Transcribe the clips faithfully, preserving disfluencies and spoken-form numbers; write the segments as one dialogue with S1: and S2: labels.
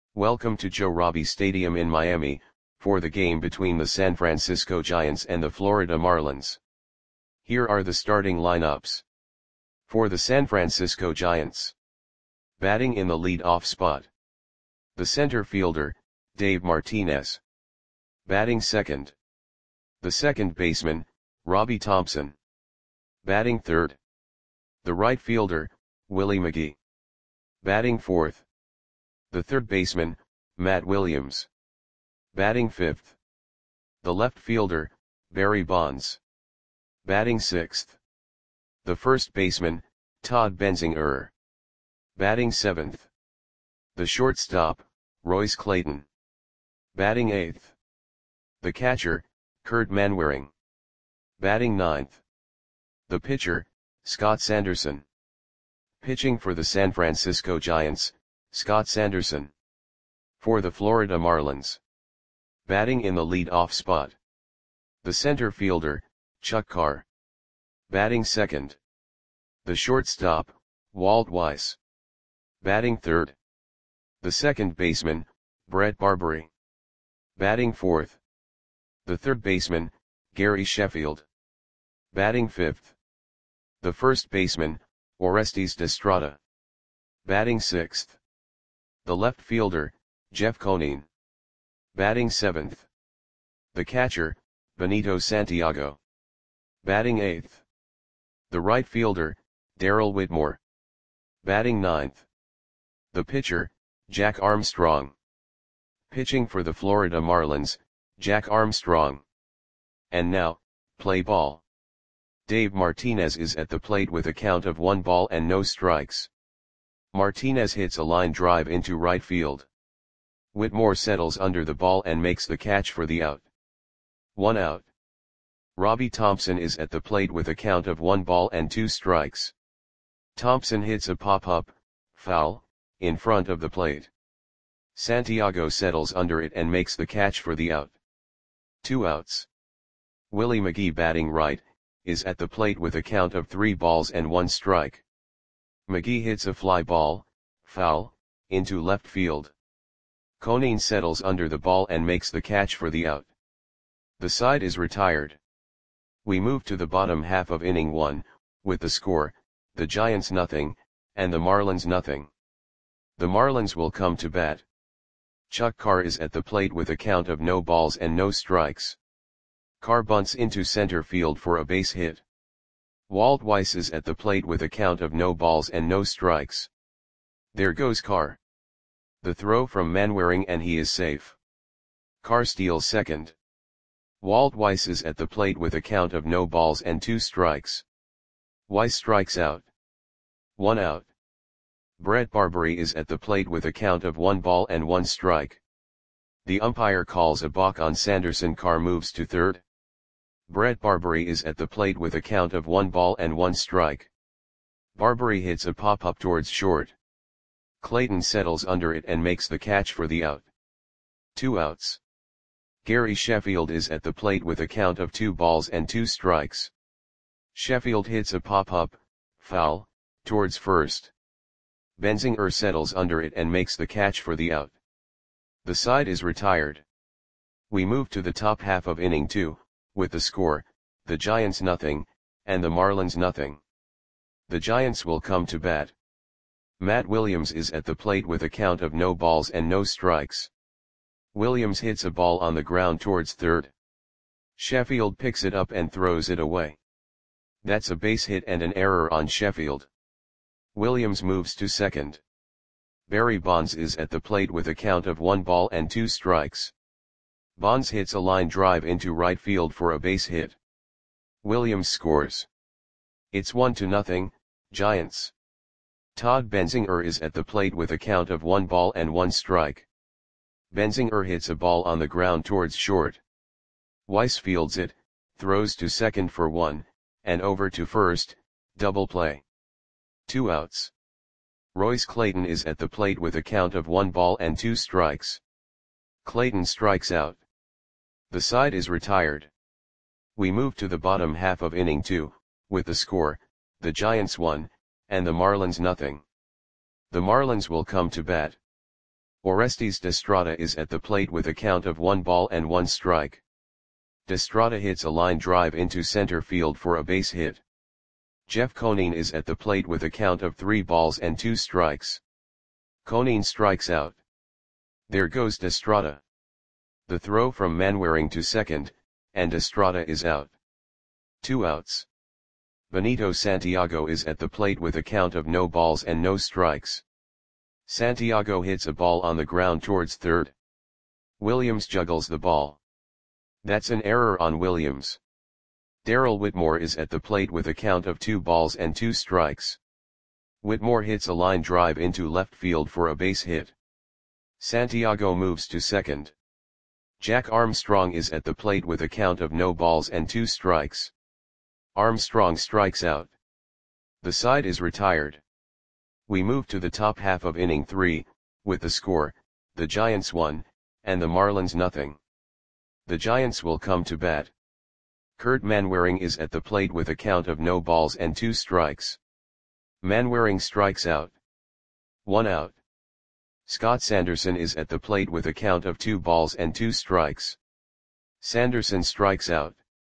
S1: Welcome to Joe Robbie Stadium in Miami, for the game between the San Francisco Giants and the Florida Marlins. Here are the starting lineups. For the San Francisco Giants. Batting in the lead-off spot. The center fielder, Dave Martinez. Batting second. The second baseman, Robbie Thompson. Batting third. The right fielder, Willie McGee. Batting fourth. The third baseman, Matt Williams. Batting fifth. The left fielder, Barry Bonds. Batting sixth. The first baseman, Todd Benzinger. Batting seventh. The shortstop, Royce Clayton. Batting eighth. The catcher, Kurt Manwaring. Batting ninth. The pitcher, Scott Sanderson. Pitching for the San Francisco Giants, Scott Sanderson. For the Florida Marlins. Batting in the lead-off spot. The center fielder, Chuck Carr. Batting second. The shortstop, Walt Weiss. Batting third. The second baseman, Brett Barberie. Batting fourth. The third baseman, Gary Sheffield. Batting fifth. The first baseman, Orestes Destrada. Batting sixth. The left fielder, Jeff Conine. Batting seventh. The catcher, Benito Santiago. Batting eighth. The right fielder, Darrell Whitmore. Batting ninth. The pitcher, Jack Armstrong. Pitching for the Florida Marlins, Jack Armstrong. And now, play ball. Dave Martinez is at the plate with a count of one ball and no strikes. Martinez hits a line drive into right field. Whitmore settles under the ball and makes the catch for the out. One out. Robbie Thompson is at the plate with a count of one ball and two strikes. Thompson hits a pop-up, foul, in front of the plate. Santiago settles under it and makes the catch for the out. Two outs. Willie McGee, batting right, is at the plate with a count of three balls and one strike. McGee hits a fly ball, foul, into left field. Conine settles under the ball and makes the catch for the out. The side is retired. We move to the bottom half of inning one, with the score, the Giants nothing, and the Marlins nothing. The Marlins will come to bat. Chuck Carr is at the plate with a count of no balls and no strikes. Carr bunts into center field for a base hit. Walt Weiss is at the plate with a count of no balls and no strikes. There goes Carr. The throw from Manwaring and he is safe. Carr steals second. Walt Weiss is at the plate with a count of no balls and two strikes. Weiss strikes out. One out. Brett Barberie is at the plate with a count of one ball and one strike. The umpire calls a balk on Sanderson. Carr moves to third. Brett Barberie is at the plate with a count of one ball and one strike. Barberie hits a pop-up towards short. Clayton settles under it and makes the catch for the out. Two outs. Gary Sheffield is at the plate with a count of two balls and two strikes. Sheffield hits a pop-up, foul, towards first. Benzinger settles under it and makes the catch for the out. The side is retired. We move to the top half of inning two, with the score, the Giants nothing, and the Marlins nothing. The Giants will come to bat. Matt Williams is at the plate with a count of no balls and no strikes. Williams hits a ball on the ground towards third. Sheffield picks it up and throws it away. That's a base hit and an error on Sheffield. Williams moves to second. Barry Bonds is at the plate with a count of one ball and two strikes. Bonds hits a line drive into right field for a base hit. Williams scores. It's one to nothing, Giants. Todd Benzinger is at the plate with a count of one ball and one strike. Benzinger hits a ball on the ground towards short. Weiss fields it, throws to second for one, and over to first, double play. Two outs. Royce Clayton is at the plate with a count of one ball and two strikes. Clayton strikes out. The side is retired. We move to the bottom half of inning two, with the score, the Giants one, and the Marlins nothing. The Marlins will come to bat. Orestes Destrada is at the plate with a count of one ball and one strike. Destrada hits a line drive into center field for a base hit. Jeff Conine is at the plate with a count of three balls and two strikes. Conine strikes out. There goes Destrada. The throw from Manwaring to second, and Destrada is out. Two outs. Benito Santiago is at the plate with a count of no balls and no strikes. Santiago hits a ball on the ground towards third. Williams juggles the ball. That's an error on Williams. Darrell Whitmore is at the plate with a count of two balls and two strikes. Whitmore hits a line drive into left field for a base hit. Santiago moves to second. Jack Armstrong is at the plate with a count of no balls and two strikes. Armstrong strikes out. The side is retired. We move to the top half of inning three, with the score, the Giants one, and the Marlins nothing. The Giants will come to bat. Kurt Manwaring is at the plate with a count of no balls and two strikes. Manwaring strikes out. One out. Scott Sanderson is at the plate with a count of two balls and two strikes. Sanderson strikes out.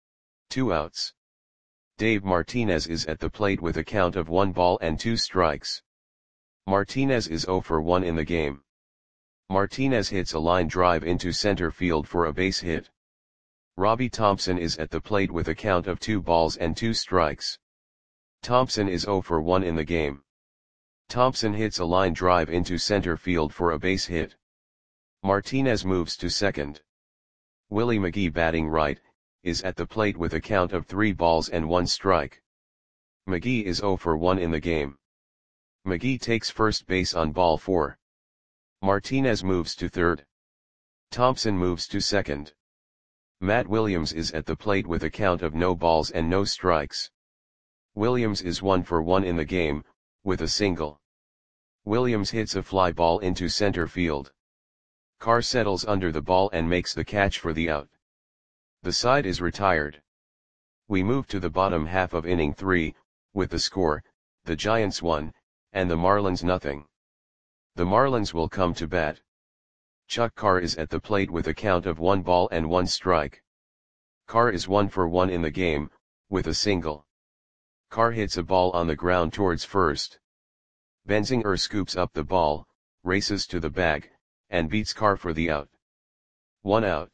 S1: Two outs. Dave Martinez is at the plate with a count of one ball and two strikes. Martinez is zero for one in the game. Martinez hits a line drive into center field for a base hit. Robbie Thompson is at the plate with a count of two balls and two strikes. Thompson is zero for one in the game. Thompson hits a line drive into center field for a base hit. Martinez moves to second. Willie McGee, batting right, is at the plate with a count of three balls and one strike. McGee is zero for one in the game. McGee takes first base on ball four. Martinez moves to third. Thompson moves to second. Matt Williams is at the plate with a count of no balls and no strikes. Williams is one for one in the game, with a single. Williams hits a fly ball into center field. Carr settles under the ball and makes the catch for the out. The side is retired. We move to the bottom half of inning three, with the score, the Giants one, and the Marlins nothing. The Marlins will come to bat. Chuck Carr is at the plate with a count of one ball and one strike. Carr is one for one in the game, with a single. Carr hits a ball on the ground towards first. Benzinger scoops up the ball, races to the bag, and beats Carr for the out. One out.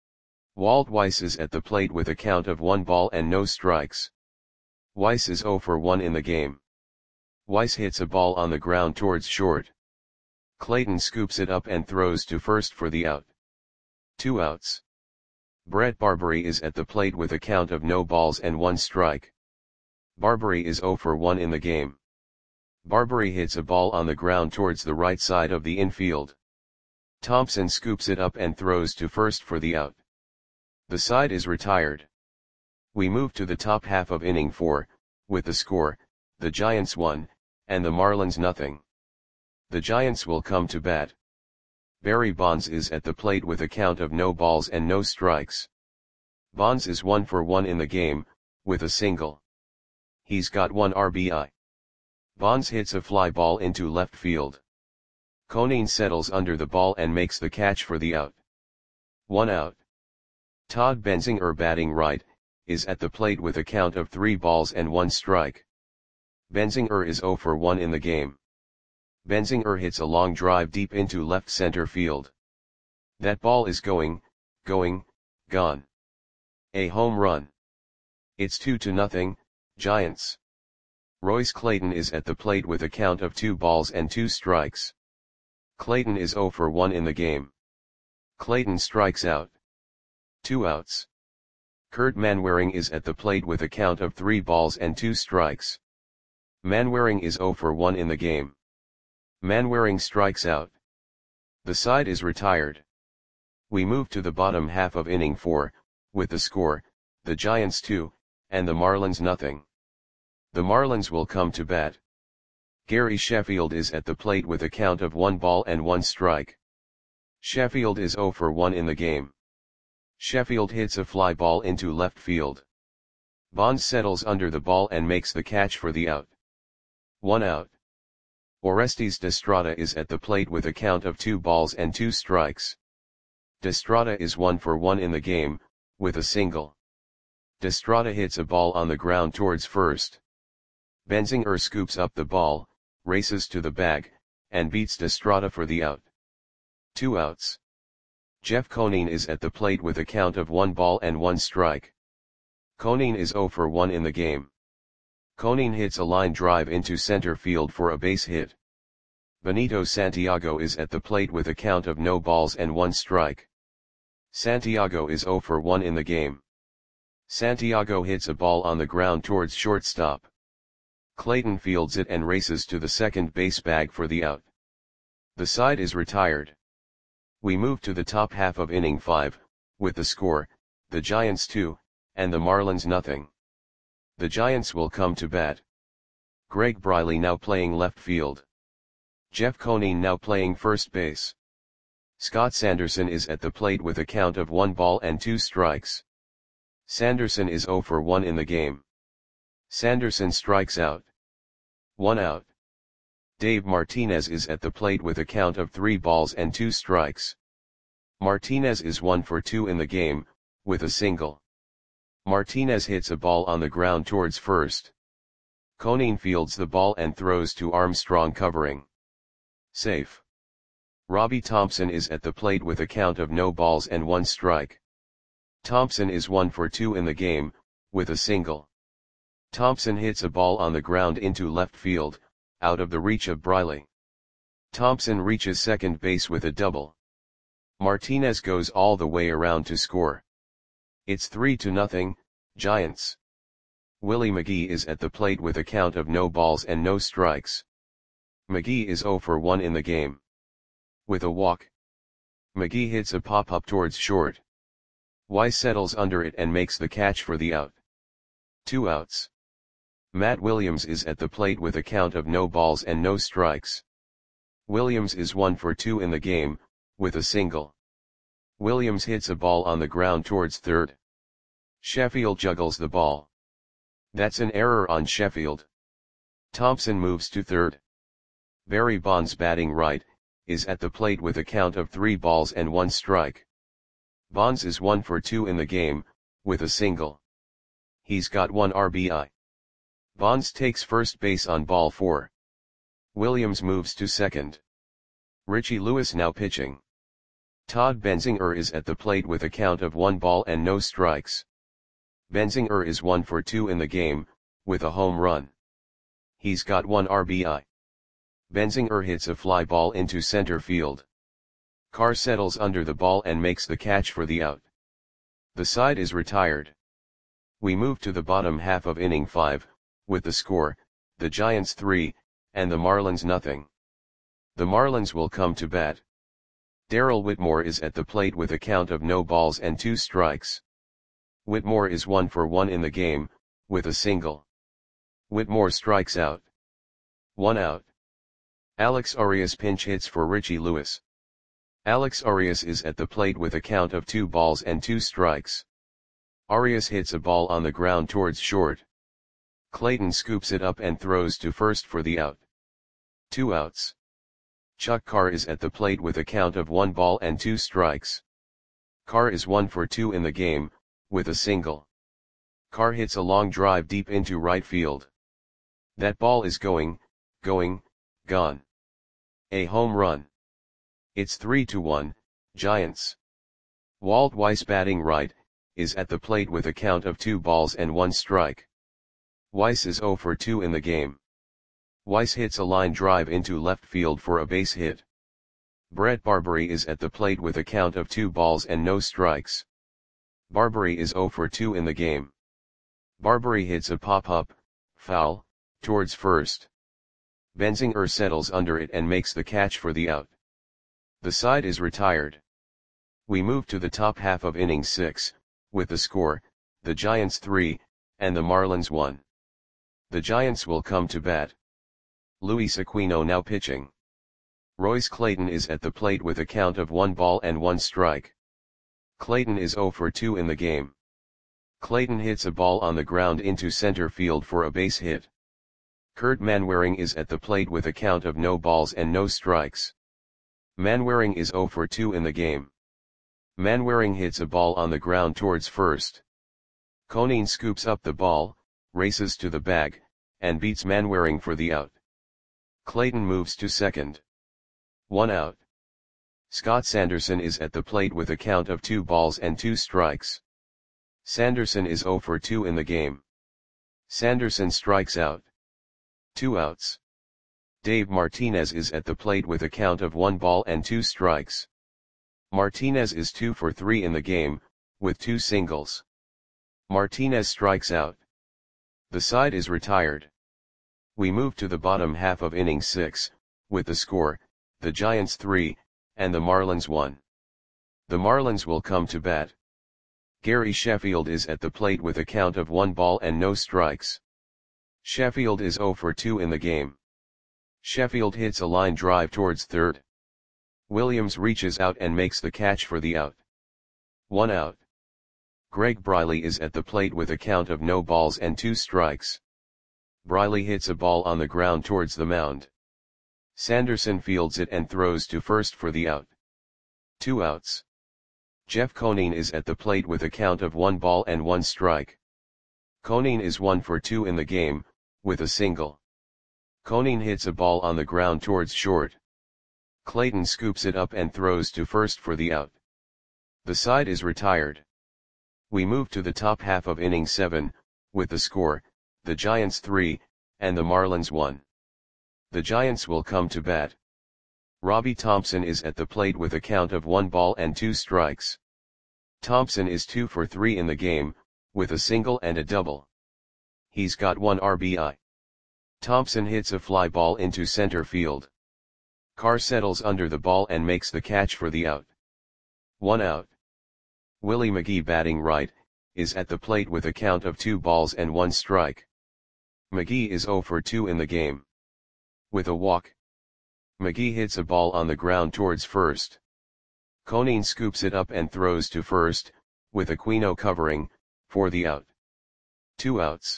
S1: Walt Weiss is at the plate with a count of one ball and no strikes. Weiss is zero for one in the game. Weiss hits a ball on the ground towards short. Clayton scoops it up and throws to first for the out. Two outs. Brett Barbary is at the plate with a count of no balls and one strike. Barbary is zero for one in the game. Barbary hits a ball on the ground towards the right side of the infield. Thompson scoops it up and throws to first for the out. The side is retired. We move to the top half of inning four, with the score, the Giants one, and the Marlins nothing. The Giants will come to bat. Barry Bonds is at the plate with a count of no balls and no strikes. Bonds is one for one in the game, with a single. He's got one R B I. Bonds hits a fly ball into left field. Conine settles under the ball and makes the catch for the out. One out. Todd Benzinger, batting right, is at the plate with a count of three balls and one strike. Benzinger is zero for one in the game. Benzinger hits a long drive deep into left center field. That ball is going, going, gone. A home run. It's two to nothing, Giants. Royce Clayton is at the plate with a count of two balls and two strikes. Clayton is zero for one in the game. Clayton strikes out. Two outs. Kurt Manwaring is at the plate with a count of three balls and two strikes. Manwaring is zero for one in the game. Manwaring strikes out. The side is retired. We move to the bottom half of inning four, with the score, the Giants two, and the Marlins nothing. The Marlins will come to bat. Gary Sheffield is at the plate with a count of one ball and one strike. Sheffield is zero for one in the game. Sheffield hits a fly ball into left field. Bonds settles under the ball and makes the catch for the out. One out. Orestes Destrada is at the plate with a count of two balls and two strikes. Destrada is one for one in the game, with a single. Destrada hits a ball on the ground towards first. Benzinger scoops up the ball, races to the bag, and beats Destrada for the out. Two outs. Jeff Conine is at the plate with a count of one ball and one strike. Conine is zero for one in the game. Conine hits a line drive into center field for a base hit. Benito Santiago is at the plate with a count of no balls and one strike. Santiago is zero for one in the game. Santiago hits a ball on the ground towards shortstop. Clayton fields it and races to the second base bag for the out. The side is retired. We move to the top half of inning five, with the score, the Giants two, and the Marlins nothing. The Giants will come to bat. Greg Briley now playing left field. Jeff Conine now playing first base. Scott Sanderson is at the plate with a count of one ball and two strikes. Sanderson is zero for one in the game. Sanderson strikes out. One out. Dave Martinez is at the plate with a count of three balls and two strikes. Martinez is one for two in the game, with a single. Martinez hits a ball on the ground towards first. Conine fields the ball and throws to Armstrong covering. Safe. Robbie Thompson is at the plate with a count of no balls and one strike. Thompson is one for two in the game, with a single. Thompson hits a ball on the ground into left field, out of the reach of Briley. Thompson reaches second base with a double. Martinez goes all the way around to score. It's three to nothing, Giants. Willie McGee is at the plate with a count of no balls and no strikes. McGee is zero for one in the game. With a walk. McGee hits a pop-up towards short. Weiss settles under it and makes the catch for the out. Two outs. Matt Williams is at the plate with a count of no balls and no strikes. Williams is one for two in the game, with a single. Williams hits a ball on the ground towards third. Sheffield juggles the ball. That's an error on Sheffield. Thompson moves to third. Barry Bonds, batting right, is at the plate with a count of three balls and one strike. Bonds is one for two in the game, with a single. He's got one R B I. Bonds takes first base on ball four. Williams moves to second. Richie Lewis now pitching. Todd Benzinger is at the plate with a count of one ball and no strikes. Benzinger is one for two in the game, with a home run. He's got one R B I. Benzinger hits a fly ball into center field. Carr settles under the ball and makes the catch for the out. The side is retired. We move to the bottom half of inning five, with the score, the Giants three, and the Marlins nothing. The Marlins will come to bat. Darrell Whitmore is at the plate with a count of no balls and two strikes. Whitmore is one for one in the game, with a single. Whitmore strikes out. One out. Alex Arias pinch hits for Richie Lewis. Alex Arias is at the plate with a count of two balls and two strikes. Arias hits a ball on the ground towards short. Clayton scoops it up and throws to first for the out. Two outs. Chuck Carr is at the plate with a count of one ball and two strikes. Carr is one for two in the game, with a single. Carr hits a long drive deep into right field. That ball is going, going, gone. A home run. It's three to one, Giants. Walt Weiss, batting right, is at the plate with a count of two balls and one strike. Weiss is zero for two in the game. Weiss hits a line drive into left field for a base hit. Brett Barbary is at the plate with a count of two balls and no strikes. Barbary is zero for two in the game. Barbary hits a pop-up, foul, towards first. Benzinger settles under it and makes the catch for the out. The side is retired. We move to the top half of inning six, with the score, the Giants three, and the Marlins one. The Giants will come to bat. Luis Aquino now pitching. Royce Clayton is at the plate with a count of one ball and one strike. Clayton is zero for two in the game. Clayton hits a ball on the ground into center field for a base hit. Kurt Manwaring is at the plate with a count of no balls and no strikes. Manwaring is zero for two in the game. Manwaring hits a ball on the ground towards first. Koenen scoops up the ball, races to the bag, and beats Manwaring for the out. Clayton moves to second. One out. Scott Sanderson is at the plate with a count of two balls and two strikes. Sanderson is zero for two in the game. Sanderson strikes out. Two outs. Dave Martinez is at the plate with a count of one ball and two strikes. Martinez is two for three in the game, with two singles. Martinez strikes out. The side is retired. We move to the bottom half of inning six, with the score, the Giants three, and the Marlins one. The Marlins will come to bat. Gary Sheffield is at the plate with a count of one ball and no strikes. Sheffield is zero for two in the game. Sheffield hits a line drive towards third. Williams reaches out and makes the catch for the out. One out. Greg Briley is at the plate with a count of no balls and two strikes. Briley hits a ball on the ground towards the mound. Sanderson fields it and throws to first for the out. Two outs. Jeff Koenen is at the plate with a count of one ball and one strike. Koenen is one for two in the game, with a single. Koenen hits a ball on the ground towards short. Clayton scoops it up and throws to first for the out. The side is retired. We move to the top half of inning seven, with the score, the Giants three, and the Marlins one. The Giants will come to bat. Robbie Thompson is at the plate with a count of one ball and two strikes. Thompson is two for three in the game, with a single and a double. He's got one R B I. Thompson hits a fly ball into center field. Carr settles under the ball and makes the catch for the out. One out. Willie McGee, batting right, is at the plate with a count of two balls and one strike. McGee is zero for two in the game. With a walk. McGee hits a ball on the ground towards first. Koenen scoops it up and throws to first, with Aquino covering, for the out. Two outs.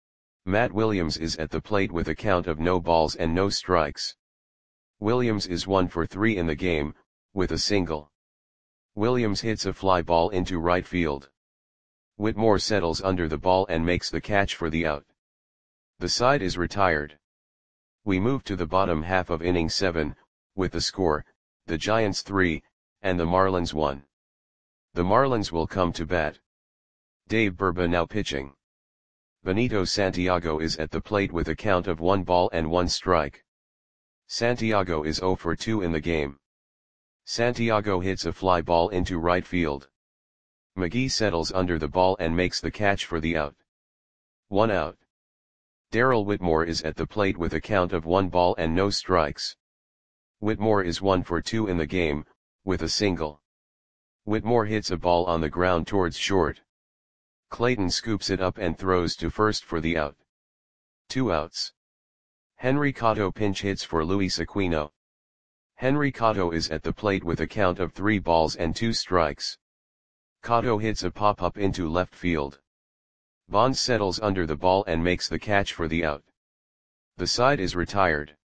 S1: Matt Williams is at the plate with a count of no balls and no strikes. Williams is one for three in the game, with a single. Williams hits a fly ball into right field. Whitmore settles under the ball and makes the catch for the out. The side is retired. We move to the bottom half of inning seven, with the score, the Giants three, and the Marlins one. The Marlins will come to bat. Dave Burba now pitching. Benito Santiago is at the plate with a count of one ball and one strike. Santiago is zero for two in the game. Santiago hits a fly ball into right field. McGee settles under the ball and makes the catch for the out. One out. Darrell Whitmore is at the plate with a count of one ball and no strikes. Whitmore is one for two in the game, with a single. Whitmore hits a ball on the ground towards short. Clayton scoops it up and throws to first for the out. Two outs. Henry Cotto pinch hits for Luis Aquino. Henry Cotto is at the plate with a count of three balls and two strikes. Cotto hits a pop-up into left field. Bonds settles under the ball and makes the catch for the out. The side is retired.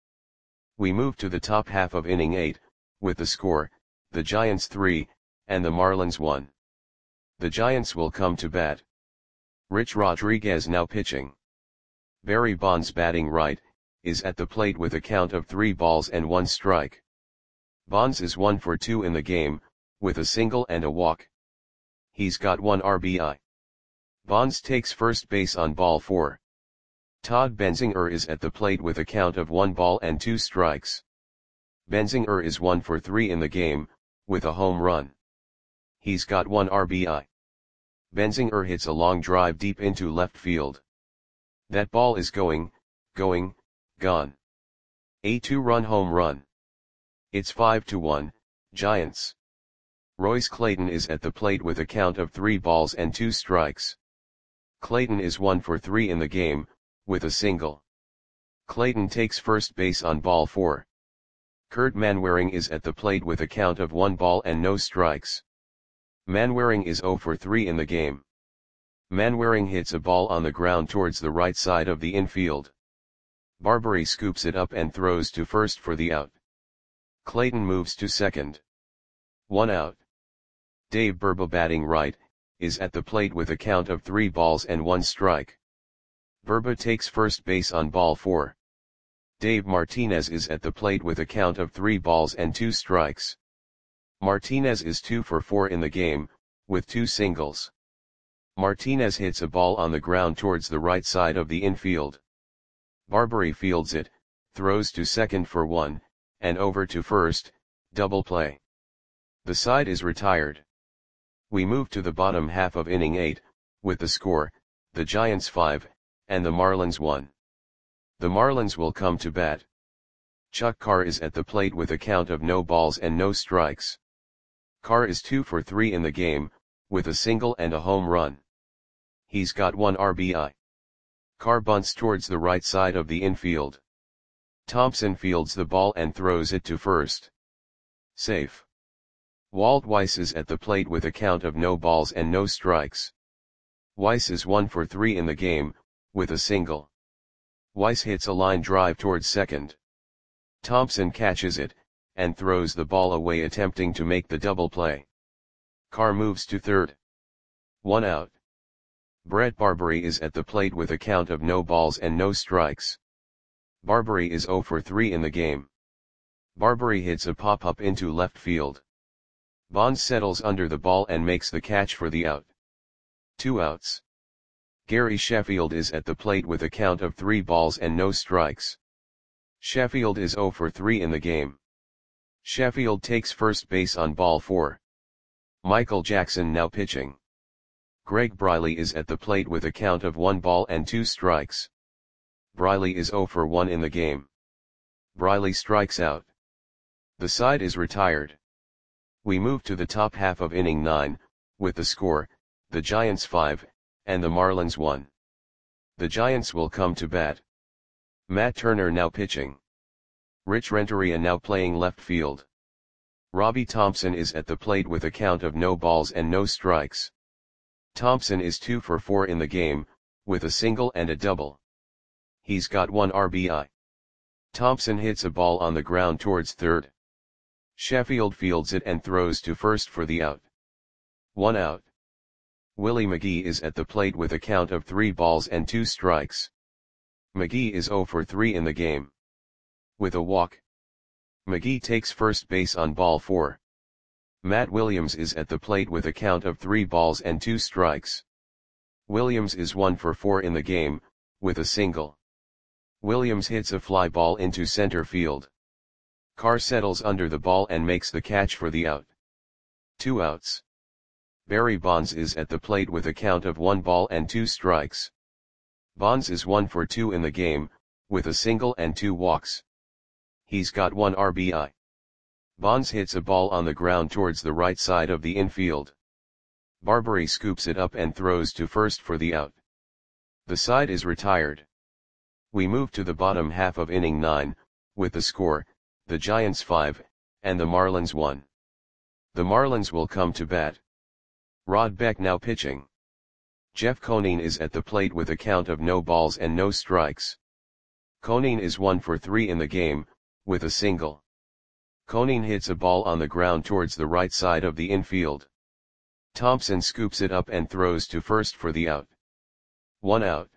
S1: We move to the top half of inning eight, with the score, the Giants three, and the Marlins one. The Giants will come to bat. Rich Rodriguez now pitching. Barry Bonds, batting right, is at the plate with a count of three balls and one strike. Bonds is one for two in the game, with a single and a walk. He's got one R B I. Bonds takes first base on ball four. Todd Benzinger is at the plate with a count of one ball and two strikes. Benzinger is one for three in the game, with a home run. He's got one R B I. Benzinger hits a long drive deep into left field. That ball is going, going, gone. A two-run home run. It's five to one, Giants. Royce Clayton is at the plate with a count of three balls and two strikes. Clayton is one for three in the game, with a single. Clayton takes first base on ball four. Kurt Manwaring is at the plate with a count of one ball and no strikes. Manwaring is zero for three in the game. Manwaring hits a ball on the ground towards the right side of the infield. Barbary scoops it up and throws to first for the out. Clayton moves to second. One out. Dave Burba, batting right, is at the plate with a count of three balls and one strike. Burba takes first base on ball four. Dave Martinez is at the plate with a count of three balls and two strikes. Martinez is two for four in the game, with two singles. Martinez hits a ball on the ground towards the right side of the infield. Barbary fields it, throws to second for one, and over to first, double play. The side is retired. We move to the bottom half of inning eight, with the score, the Giants five, and the Marlins one. The Marlins will come to bat. Chuck Carr is at the plate with a count of no balls and no strikes. Carr is two for three in the game, with a single and a home run. He's got one R B I. Carr bunts towards the right side of the infield. Thompson fields the ball and throws it to first. Safe. Walt Weiss is at the plate with a count of no balls and no strikes. Weiss is one for three in the game, with a single. Weiss hits a line drive towards second. Thompson catches it, and throws the ball away, attempting to make the double play. Carr moves to third. One out. Brett Barbary is at the plate with a count of no balls and no strikes. Barbary is zero for three in the game. Barbary hits a pop-up into left field. Bonds settles under the ball and makes the catch for the out. Two outs. Gary Sheffield is at the plate with a count of three balls and no strikes. Sheffield is zero for three in the game. Sheffield takes first base on ball four. Michael Jackson now pitching. Greg Briley is at the plate with a count of one ball and two strikes. Briley is zero for one in the game. Briley strikes out. The side is retired. We move to the top half of inning nine, with the score, the Giants five, and the Marlins one. The Giants will come to bat. Matt Turner now pitching. Rich Renteria now playing left field. Robbie Thompson is at the plate with a count of no balls and no strikes. Thompson is two for four in the game, with a single and a double. He's got one R B I. Thompson hits a ball on the ground towards third. Sheffield fields it and throws to first for the out. One out. Willie McGee is at the plate with a count of three balls and two strikes. McGee is zero for three in the game. With a walk. McGee takes first base on ball four. Matt Williams is at the plate with a count of three balls and two strikes. Williams is one for four in the game, with a single. Williams hits a fly ball into center field. Carr settles under the ball and makes the catch for the out. Two outs. Barry Bonds is at the plate with a count of one ball and two strikes. Bonds is one for two in the game, with a single and two walks. He's got one R B I. Bonds hits a ball on the ground towards the right side of the infield. Barbary scoops it up and throws to first for the out. The side is retired. We move to the bottom half of inning nine, with the score, the Giants five, and the Marlins one. The Marlins will come to bat. Rod Beck now pitching. Jeff Conine is at the plate with a count of no balls and no strikes. Conine is one for three in the game, with a single. Conine hits a ball on the ground towards the right side of the infield. Thompson scoops it up and throws to first for the out. One out.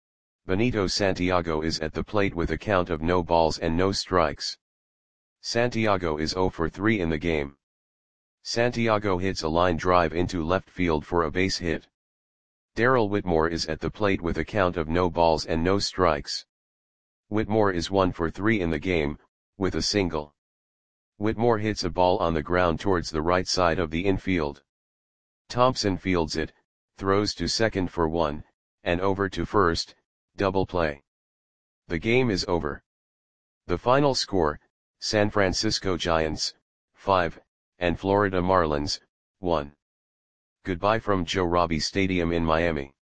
S1: Benito Santiago is at the plate with a count of no balls and no strikes. Santiago is zero for three in the game. Santiago hits a line drive into left field for a base hit. Darrell Whitmore is at the plate with a count of no balls and no strikes. Whitmore is one for three in the game, with a single. Whitmore hits a ball on the ground towards the right side of the infield. Thompson fields it, throws to second for one, and over to first, double play. The game is over. The final score, San Francisco Giants, five, and Florida Marlins, one. Goodbye from Joe Robbie Stadium in Miami.